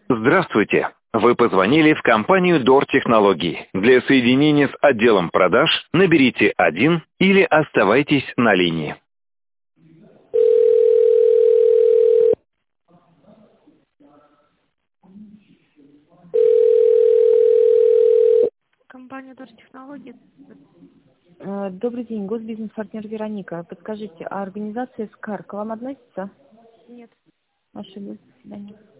Здравствуйте. Вы позвонили в компанию Дор Технологий. Для соединения с отделом продаж наберите 1 или оставайтесь на линии. Компания Дор Технологий. Добрый день, госбизнес-партнер Вероника. Подскажите, а организация СКАР к вам относится? Нет. Ошиблась. До свидания.